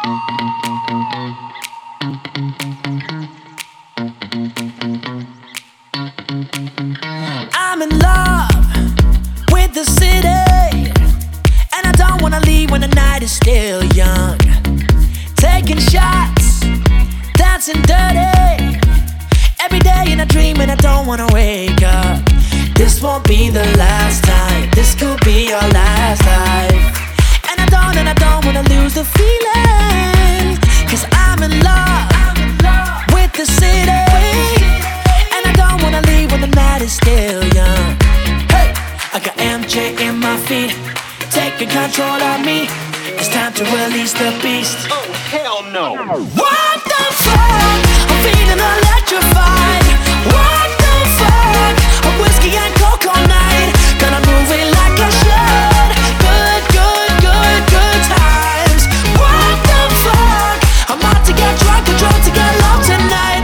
I'm in love with the city, and I don't wanna leave when the night is still young. Taking shots, dancing dirty, every day in a dream and I don't wanna wake up. This won't be the last time, this could be your last life. And I don't wanna lose the feeling, 'cause I'm in love with the city, and I don't wanna leave when the night is still young. Hey, I got MJ in my feet, taking control of me. It's time to release the beast. Oh, hell no. What the fuck? I'm feeling electrified. What the fuck? A whiskey and coke all night. Gonna move it like I should. Good, good, good, good times. What the fuck? I'm about to get drunk and drunk to get low tonight.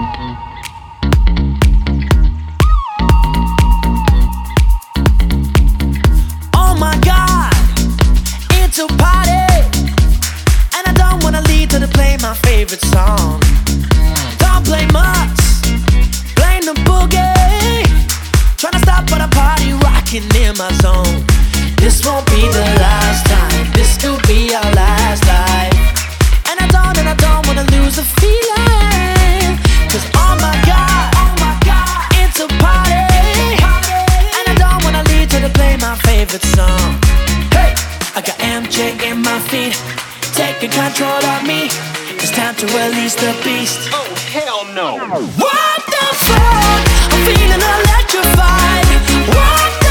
Oh my God, it's a party, and I don't wanna leave till they play my favorite song. Don't blame us, blame the boogie. Tryna stop but a party rocking in my zone. This won't be the last time, this could be our last life. And I don't wanna lose the feeling, 'cause oh my God, it's a party, and I don't wanna leave till they play my favorite song. Hey, I got MJ in my feet, taking control of me. It's time to release the beast. Oh, hell no. What the fuck? I'm feeling electrified. What the